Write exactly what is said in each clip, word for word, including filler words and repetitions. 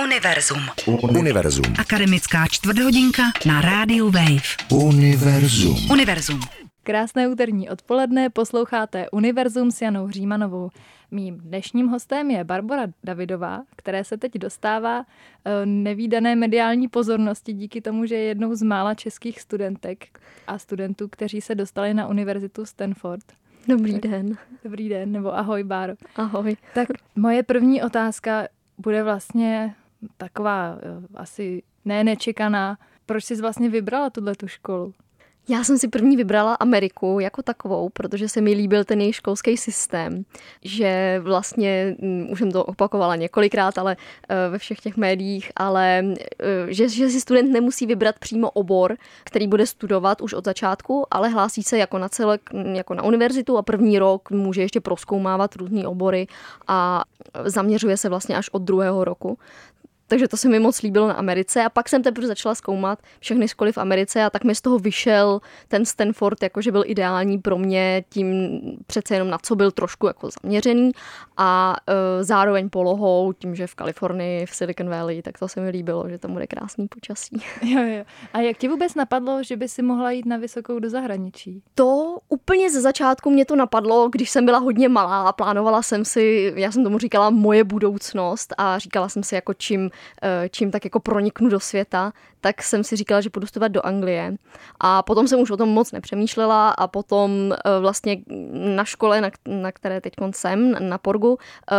Univerzum. Univerzum. Akademická čtvrthodinka na rádiu Wave. Univerzum. Univerzum. Krásné úterní odpoledne, posloucháte Univerzum s Janou Hřímanovou. Mým dnešním hostem je Barbora Davidová, které se teď dostává nevídané mediální pozornosti díky tomu, že je jednou z mála českých studentek a studentů, kteří se dostali na univerzitu Stanford. Dobrý den. Dobrý den, nebo ahoj, Báro. Ahoj. Tak moje první otázka bude vlastně taková asi ne nečekaná. Proč jsi vlastně vybrala tuhletu školu? Já jsem si první vybrala Ameriku jako takovou, protože se mi líbil ten jejich školský systém, že vlastně, už jsem to opakovala několikrát, ale ve všech těch médiích, ale že, že si student nemusí vybrat přímo obor, který bude studovat už od začátku, ale hlásí se jako na celek, jako na univerzitu a první rok může ještě prozkoumávat různý obory a zaměřuje se vlastně až od druhého roku. Takže to se mi moc líbilo na Americe a pak jsem teprve začala zkoumat všechny školy v Americe a tak mi z toho vyšel ten Stanford, jakože byl ideální pro mě tím přece jenom na co byl trošku jako zaměřený a e, zároveň polohou, tím, že v Kalifornii, v Silicon Valley, tak to se mi líbilo, že tam bude krásný počasí. Jo, jo. A jak ti vůbec napadlo, že by si mohla jít na vysokou do zahraničí? To úplně ze začátku mě to napadlo, když jsem byla hodně malá a plánovala jsem si, já jsem tomu říkala moje budoucnost a říkala jsem si jako čím čím tak jako proniknu do světa, tak jsem si říkala, že půjdu studovat do Anglie. A potom jsem už o tom moc nepřemýšlela a potom vlastně na škole, na, na které teď jsem, na Porgu,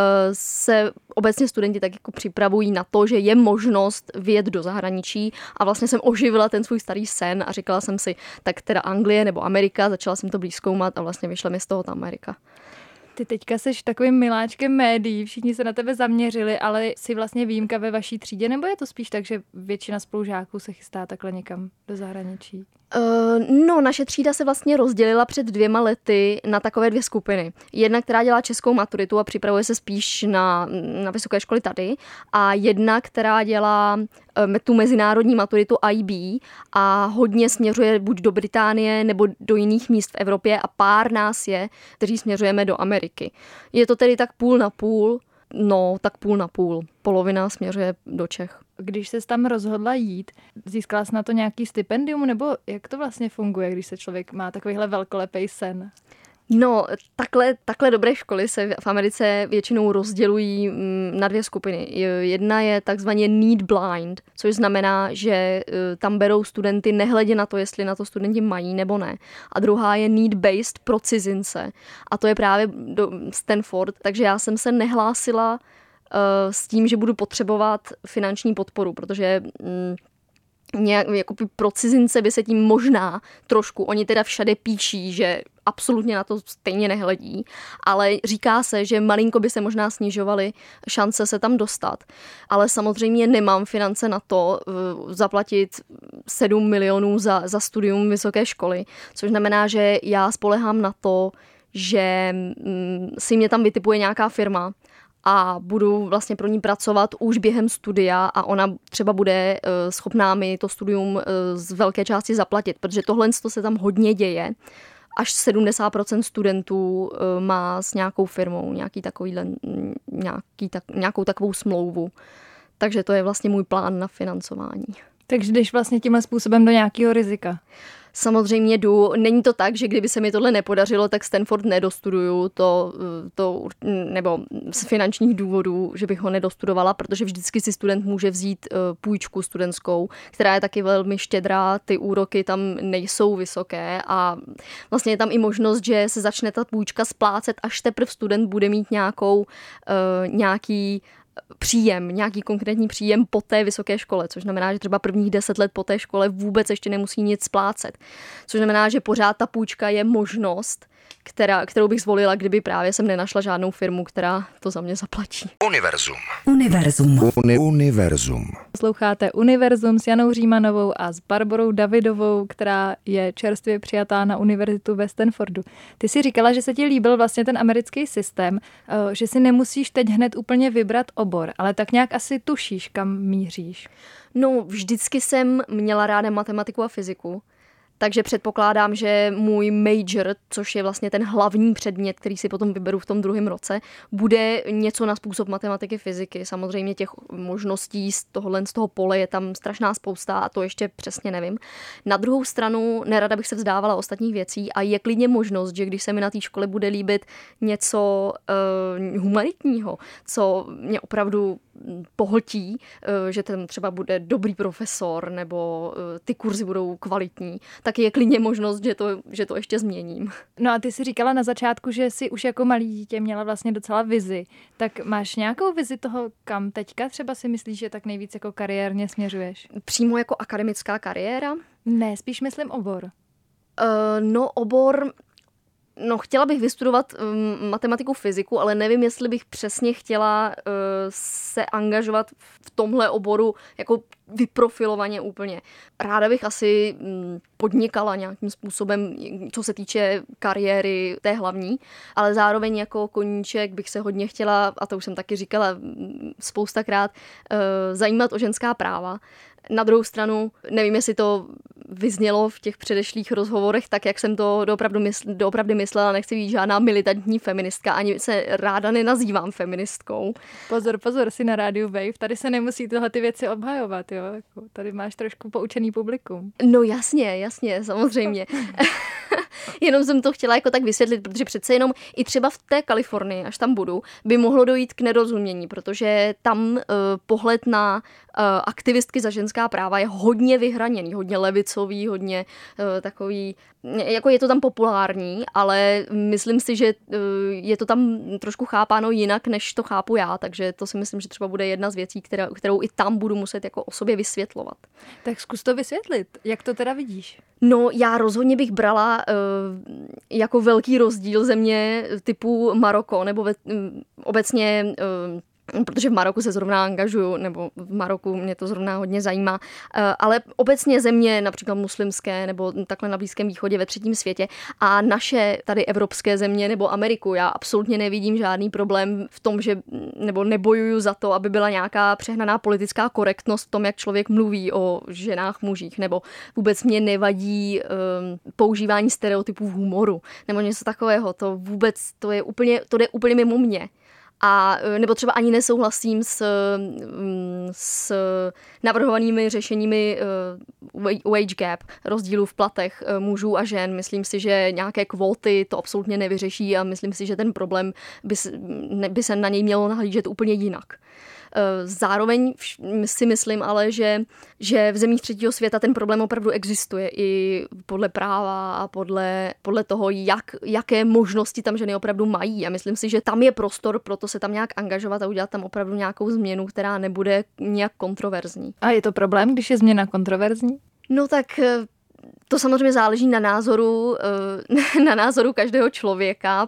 se obecně studenti tak jako připravují na to, že je možnost vyjet do zahraničí a vlastně jsem oživila ten svůj starý sen a říkala jsem si, tak teda Anglie nebo Amerika, začala jsem to blíž zkoumat a vlastně vyšla mi z toho ta Amerika. Ty teďka seš takovým miláčkem médií, všichni se na tebe zaměřili, ale jsi vlastně výjimka ve vaší třídě, nebo je to spíš tak, že většina spolužáků se chystá takhle někam do zahraničí? Uh, no, naše třída se vlastně rozdělila před dvěma lety na takové dvě skupiny. Jedna, která dělá českou maturitu a připravuje se spíš na, na vysoké školy tady a jedna, která dělá um, tu mezinárodní maturitu I B a hodně směřuje buď do Británie nebo do jiných míst v Evropě a pár nás je, kteří směřujeme do Ameriky. Je to tedy tak půl na půl, no tak půl na půl. Polovina směřuje do Čech. Když ses tam rozhodla jít, získala jsi na to nějaký stipendium, nebo jak to vlastně funguje, když se člověk má takovýhle velkolepý sen? No, takhle, takhle dobré školy se v Americe většinou rozdělují na dvě skupiny. Jedna je takzvaně need blind, což znamená, že tam berou studenty nehledě na to, jestli na to studenti mají nebo ne. A druhá je need based pro cizince. A to je právě do Stanford, takže já jsem se nehlásila s tím, že budu potřebovat finanční podporu, protože nějak, jako pro cizince by se tím možná trošku, oni teda všade píší, že absolutně na to stejně nehledí, ale říká se, že malinko by se možná snižovaly šance se tam dostat. Ale samozřejmě nemám finance na to uh, zaplatit sedm milionů za, za studium vysoké školy, což znamená, že já spolehám na to, že um, si mě tam vytipuje nějaká firma, a budu vlastně pro ní pracovat už během studia a ona třeba bude uh, schopná mi to studium uh, z velké části zaplatit, protože tohle se tam hodně děje. Až sedmdesát procent studentů uh, má s nějakou firmou nějaký takovýhle, nějaký, tak, nějakou takovou smlouvu. Takže to je vlastně můj plán na financování. Takže jdeš vlastně tímhle způsobem do nějakého rizika? Samozřejmě jdu. Není to tak, že kdyby se mi tohle nepodařilo, tak Stanford nedostuduju, to, to, nebo z finančních důvodů, že bych ho nedostudovala, protože vždycky si student může vzít půjčku studentskou, která je taky velmi štědrá, ty úroky tam nejsou vysoké a vlastně je tam i možnost, že se začne ta půjčka splácet, až teprve student bude mít nějakou, nějaký příjem, nějaký konkrétní příjem po té vysoké škole, což znamená, že třeba prvních deset let po té škole vůbec ještě nemusí nic splácet. Což znamená, že pořád ta půjčka je možnost, která, kterou bych zvolila, kdyby právě jsem nenašla žádnou firmu, která to za mě zaplatí. Univerzum. Univerzum. Uni- univerzum. Posloucháte Univerzum s Janou Hřímanovou a s Barborou Davidovou, která je čerstvě přijatá na univerzitu ve Stanfordu. Ty si říkala, že se ti líbil vlastně ten americký systém, že si nemusíš teď hned úplně vybrat obor, ale tak nějak asi tušíš, kam míříš. No, vždycky jsem měla ráda matematiku a fyziku. takže předpokládám, že můj major, což je vlastně ten hlavní předmět, který si potom vyberu v tom druhém roce, bude něco na způsob matematiky, fyziky. Samozřejmě těch možností z tohohle z toho pole je tam strašná spousta a to ještě přesně nevím. Na druhou stranu nerada bych se vzdávala ostatních věcí a je klidně možnost, že když se mi na té škole bude líbit něco uh, humanitního, co mě opravdu pohltí, uh, že ten třeba bude dobrý profesor nebo uh, ty kurzy budou kvalitní, tak je klidně možnost, že to, že to ještě změním. No a ty si říkala na začátku, že jsi už jako malý dítě měla vlastně docela vizi. Tak máš nějakou vizi toho, kam teďka třeba si myslíš, že tak nejvíc jako kariérně směřuješ? Přímo jako akademická kariéra? Ne, spíš myslím obor. Uh, no obor... No, chtěla bych vystudovat um, matematiku, fyziku, ale nevím, jestli bych přesně chtěla uh, se angažovat v tomhle oboru jako vyprofilovaně úplně. Ráda bych asi um, podnikala nějakým způsobem, co se týče kariéry té hlavní, ale zároveň jako koníček bych se hodně chtěla, a to už jsem taky říkala spoustakrát, uh, zajímat o ženská práva. Na druhou stranu, nevím, jestli to vyznělo v těch předešlých rozhovorech, tak jak jsem to doopravdy, mysl, doopravdy myslela, nechci být žádná militantní feministka, ani se ráda nenazývám feministkou. Pozor, pozor, si na rádiu Wave, tady se nemusí tyhle ty věci obhajovat, jo? Tady máš trošku poučený publikum. No jasně, jasně, samozřejmě. Jenom jsem to chtěla jako tak vysvětlit, protože přece jenom i třeba v té Kalifornii, až tam budu, by mohlo dojít k nerozumění, protože tam uh, pohled na uh, aktivistky za ženská práva je hodně vyhraněný, hodně levicový, hodně uh, takový, jako je to tam populární, ale myslím si, že uh, je to tam trošku chápáno jinak, než to chápu já, takže to si myslím, že třeba bude jedna z věcí, která, kterou i tam budu muset jako o sobě vysvětlovat. Tak zkus to vysvětlit, jak to teda vidíš? No, já rozhodně bych brala uh, jako velký rozdíl země typu Maroko, nebo ve, um, obecně, uh, protože v Maroku se zrovna angažuju, nebo v Maroku mě to zrovna hodně zajímá, uh, ale obecně země například muslimské, nebo takhle na Blízkém východě ve třetím světě a naše tady evropské země nebo Ameriku, já absolutně nevidím žádný problém v tom, že, nebo nebojuju za to, aby byla nějaká přehnaná politická korektnost v tom, jak člověk mluví o ženách, mužích, nebo vůbec mě nevadí um, používání stereotypů v humoru, nebo něco takového, to vůbec, to je úplně, to jde úplně mimo mě. A nebo třeba ani nesouhlasím s, s navrhovanými řešeními wage gap, rozdílu v platech mužů a žen. Myslím si, že nějaké kvóty to absolutně nevyřeší a myslím si, že ten problém by, by se na něj mělo nahlížet úplně jinak. Zároveň si myslím ale, že, že v zemích třetího světa ten problém opravdu existuje i podle práva a podle, podle toho, jak, jaké možnosti tam ženy opravdu mají. A myslím si, že tam je prostor pro to se tam nějak angažovat a udělat tam opravdu nějakou změnu, která nebude nějak kontroverzní. A je to problém, když je změna kontroverzní? No tak to samozřejmě záleží na názoru, na názoru každého člověka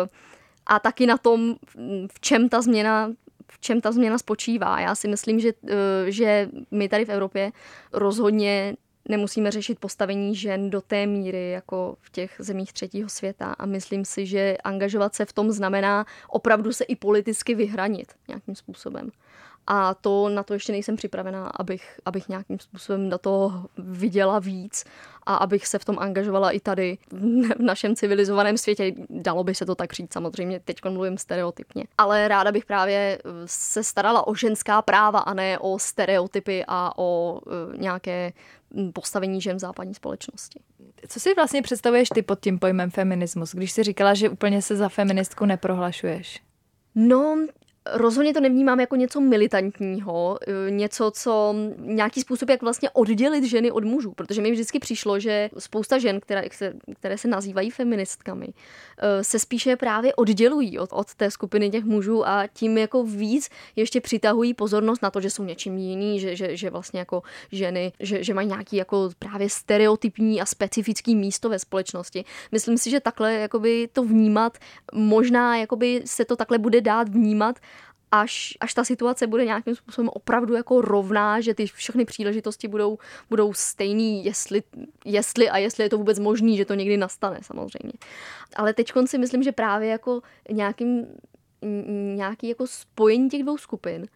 a taky na tom, v čem ta změna v čem ta změna spočívá. Já si myslím, že, že my tady v Evropě rozhodně nemusíme řešit postavení žen do té míry, jako v těch zemích třetího světa. A myslím si, že angažovat se v tom znamená opravdu se i politicky vyhranit nějakým způsobem. A to na to ještě nejsem připravená, abych, abych nějakým způsobem do toho viděla víc a abych se v tom angažovala i tady v našem civilizovaném světě. Dalo by se to tak říct, samozřejmě, teď mluvím stereotypně. Ale ráda bych právě se starala o ženská práva a ne o stereotypy a o uh, nějaké postavení žen v západní společnosti. Co si vlastně představuješ ty pod tím pojmem feminismus, když jsi říkala, že úplně se za feministku neprohlašuješ? No, rozhodně to nevnímám jako něco militantního, něco, co nějaký způsob, jak vlastně oddělit ženy od mužů, protože mi vždycky přišlo, že spousta žen, které, které se nazývají feministkami, se spíše právě oddělují od, od té skupiny těch mužů a tím jako víc ještě přitahují pozornost na to, že jsou něčím jiný, že, že, že vlastně jako ženy, že, že mají nějaký jako právě stereotypní a specifický místo ve společnosti. Myslím si, že takhle jakoby to vnímat, možná jakoby se to takhle bude dát vnímat, Až, až ta situace bude nějakým způsobem opravdu jako rovná, že ty všechny příležitosti budou, budou stejný, jestli, jestli a jestli je to vůbec možný, že to někdy nastane samozřejmě. Ale teď si myslím, že právě jako nějakým, nějaký jako spojení těch dvou skupin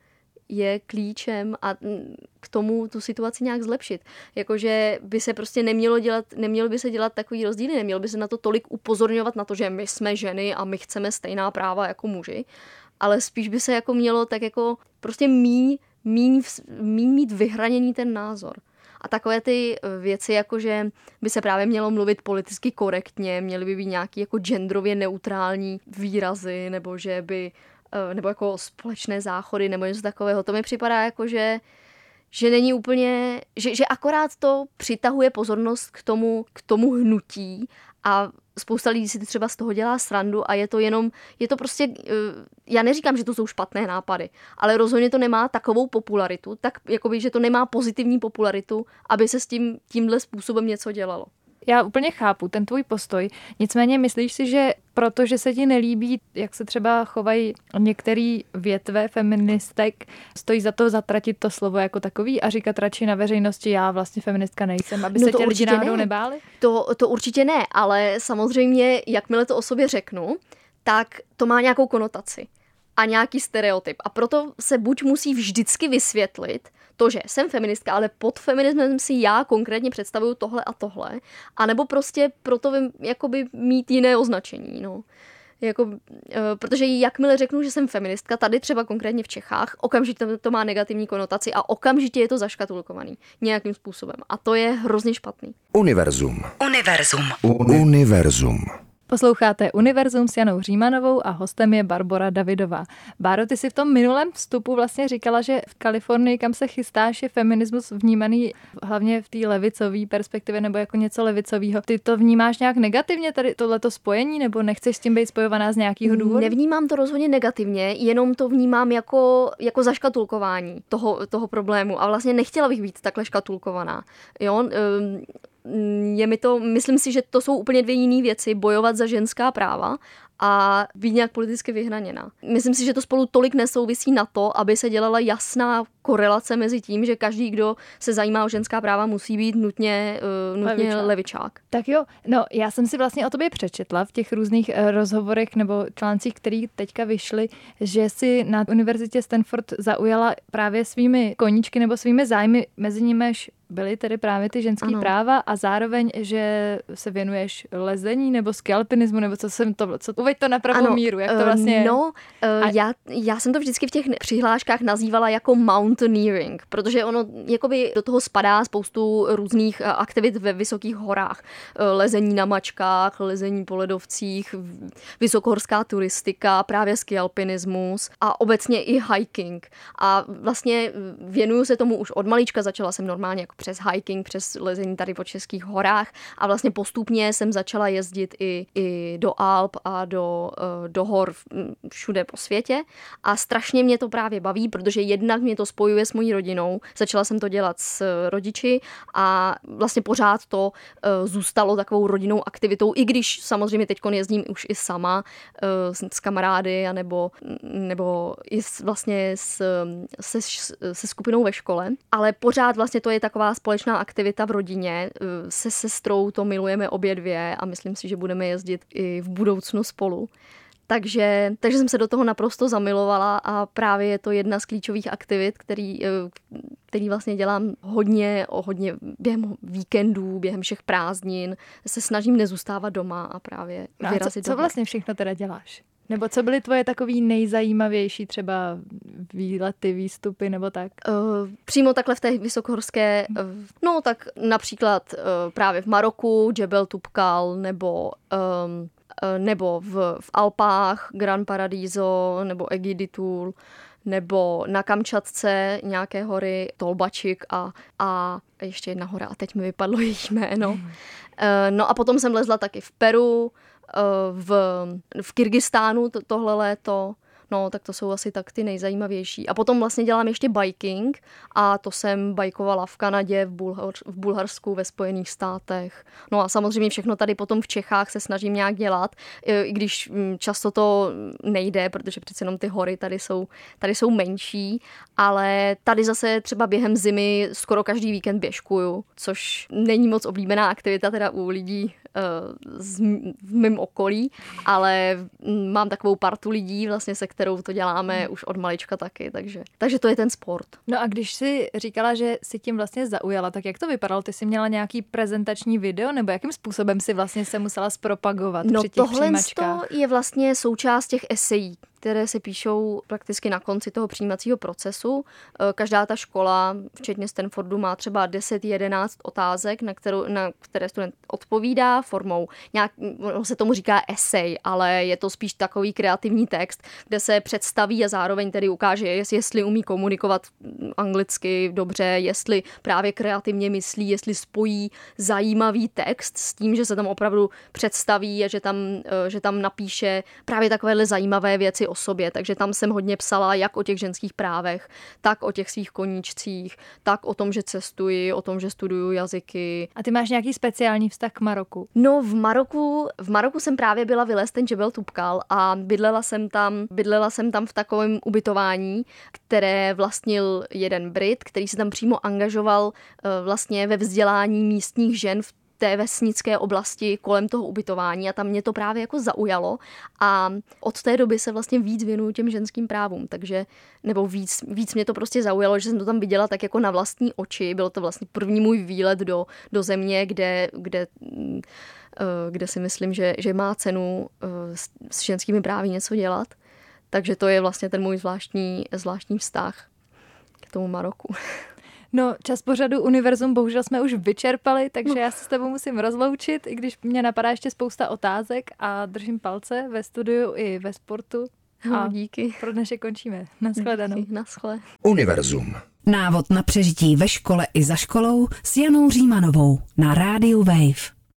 je klíčem a k tomu tu situaci nějak zlepšit. Jakože by se prostě nemělo dělat, nemělo by se dělat takový rozdíly, nemělo by se na to tolik upozorňovat na to, že my jsme ženy a my chceme stejná práva jako muži, ale spíš by se jako mělo tak jako prostě míň, míň, míň mít vyhraněný ten názor. A takové ty věci, jako že by se právě mělo mluvit politicky korektně, měly by být nějaký jako genderově neutrální výrazy, nebo že by, nebo jako společné záchody, nebo něco takového. To mi připadá jako, že, že není úplně, že, že akorát to přitahuje pozornost k tomu, k tomu hnutí a spousta lidí si třeba z toho dělá srandu a je to jenom, je to prostě, já neříkám, že to jsou špatné nápady, ale rozhodně to nemá takovou popularitu, tak jakoby, že to nemá pozitivní popularitu, aby se s tím tímhle způsobem něco dělalo. Já úplně chápu ten tvůj postoj, nicméně myslíš si, že protože se ti nelíbí, jak se třeba chovají některé větve feministek, stojí za to zatratit to slovo jako takový a říkat radši na veřejnosti, já vlastně feministka nejsem, aby no se ti lidi náhodou ne. nebáli? To, to určitě ne, ale samozřejmě, jakmile to o sobě řeknu, tak to má nějakou konotaci a nějaký stereotyp. A proto se buď musí vždycky vysvětlit to, že jsem feministka, ale pod feminismem si já konkrétně představuju tohle a tohle, anebo prostě proto vím, jakoby mít jiné označení, no. Jako, protože jakmile řeknu, že jsem feministka, tady třeba konkrétně v Čechách, okamžitě to má negativní konotaci a okamžitě je to zaškatulkovaný nějakým způsobem. A to je hrozně špatný. Univerzum. Univerzum. Univerzum. Posloucháte Univerzum s Janou Římanovou a hostem je Barbora Davidová. Báro, ty si v tom minulém vstupu vlastně říkala, že v Kalifornii, kam se chystáš, je feminismus vnímaný hlavně v té levicové perspektivě nebo jako něco levicového. Ty to vnímáš nějak negativně, tady tohleto spojení, nebo nechceš s tím být spojovaná z nějakého důvodu? Nevnímám to rozhodně negativně, jenom to vnímám jako, jako zaškatulkování toho, toho problému a vlastně nechtěla bych být takhle škatulkovaná. Jo? Um, Je mi to, myslím si, že to jsou úplně dvě jiné věci, bojovat za ženská práva a být nějak politicky vyhraněná. Myslím si, že to spolu tolik nesouvisí na to, aby se dělala jasná korelace mezi tím, že každý, kdo se zajímá o ženská práva, musí být nutně, uh, nutně levičák. levičák. Tak jo, no já jsem si vlastně o tobě přečetla v těch různých uh, rozhovorech nebo článcích, které teďka vyšly, že si na univerzitě Stanford zaujala právě svými koníčky nebo svými zájmy, mezi nimiž byly tedy právě ty ženské práva a zároveň, že se věnuješ lezení nebo skialpinismu, nebo co jsem to, co, uveď to na pravou ano, míru, jak to vlastně je. No, uh, a... já, já jsem to vždycky v těch přihláškách nazývala jako mountaineering, protože ono jakoby do toho spadá spoustu různých aktivit ve vysokých horách. Lezení na mačkách, lezení po ledovcích, vysokohorská turistika, právě skialpinismus a obecně i hiking. A vlastně věnuju se tomu už od malička, začala jsem normálně jako přes hiking, přes lezení tady po českých horách a vlastně postupně jsem začala jezdit i, i do Alp a do, do hor všude po světě a strašně mě to právě baví, protože jednak mě to spojuje s mojí rodinou, začala jsem to dělat s rodiči a vlastně pořád to zůstalo takovou rodinnou aktivitou, i když samozřejmě teď jezdím už i sama s kamarády anebo, nebo i s, vlastně s, se, se skupinou ve škole, ale pořád vlastně to je taková společná aktivita v rodině. Se sestrou to milujeme obě dvě a myslím si, že budeme jezdit i v budoucnu spolu. Takže, takže jsem se do toho naprosto zamilovala a právě je to jedna z klíčových aktivit, který, který vlastně dělám hodně, hodně během víkendů, během všech prázdnin. Se snažím nezůstávat doma a právě no vyrazit a co, co vlastně všechno teda děláš? Nebo co byly tvoje takový nejzajímavější třeba výlety, výstupy nebo tak? Uh, přímo takhle v té vysokohorské, uh, no tak například uh, právě v Maroku, Jebel Tubkal nebo... Um, nebo v, v Alpách, Gran Paradiso, nebo Egiditul, nebo na Kamčatce nějaké hory, Tolbačik a, a ještě jedna hora, a teď mi vypadlo jejich jméno. Mm. No a potom jsem lezla taky v Peru, v, v Kyrgyzstánu to, tohle léto. No, tak to jsou asi tak ty nejzajímavější. A potom vlastně dělám ještě biking a to jsem bajkovala v Kanadě, v, Bulhar, v Bulharsku, ve Spojených státech. No a samozřejmě všechno tady potom v Čechách se snažím nějak dělat, i když často to nejde, protože přece jenom ty hory tady jsou, tady jsou menší, ale tady zase třeba během zimy skoro každý víkend běžkuju, což není moc oblíbená aktivita teda u lidí z, v mém okolí, ale mám takovou partu lidí, vlastně, se kterou to děláme hmm. už od malička taky, takže, takže to je ten sport. No a když jsi říkala, že si tím vlastně zaujala, tak jak to vypadalo? Ty jsi měla nějaký prezentační video, nebo jakým způsobem si vlastně se musela zpropagovat no, při těch přijímačkách? No tohle je vlastně součást těch esejí, které se píšou prakticky na konci toho přijímacího procesu. Každá ta škola, včetně Stanfordu, má třeba deset jedenáct otázek, na, kterou, na které student odpovídá formou, nějak, se tomu říká esej, ale je to spíš takový kreativní text, kde se představí a zároveň tedy ukáže, jestli umí komunikovat anglicky dobře, jestli právě kreativně myslí, jestli spojí zajímavý text s tím, že se tam opravdu představí a že tam, že tam napíše právě takovéhle zajímavé věci o sobě, takže tam jsem hodně psala jak o těch ženských právech, tak o těch svých koníčcích, tak o tom, že cestuji, o tom, že studuju jazyky. A ty máš nějaký speciální vztah k Maroku? No v Maroku, v Maroku jsem právě byla vylézt ten Jebel Toubkal a bydlela jsem tam, bydlela jsem tam v takovém ubytování, které vlastnil jeden Brit, který se tam přímo angažoval vlastně ve vzdělání místních žen v té vesnické oblasti kolem toho ubytování a tam mě to právě jako zaujalo a od té doby se vlastně víc věnuju těm ženským právům, takže nebo víc, víc mě to prostě zaujalo, že jsem to tam viděla tak jako na vlastní oči, bylo to vlastně první můj výlet do, do země, kde, kde, kde si myslím, že, že má cenu s, s ženskými právy něco dělat, takže to je vlastně ten můj zvláštní, zvláštní vztah k tomu Maroku. No, čas pořadu Univerzum bohužel jsme už vyčerpali, takže no. já se s tebou musím rozloučit, i když mě napadá ještě spousta otázek a držím palce ve studiu i ve sportu. No, a díky. Pro dnešek končíme. Naschledanou. Naschle. Univerzum. Návod na přežití ve škole i za školou s Janou Římanovou na rádiu Wave.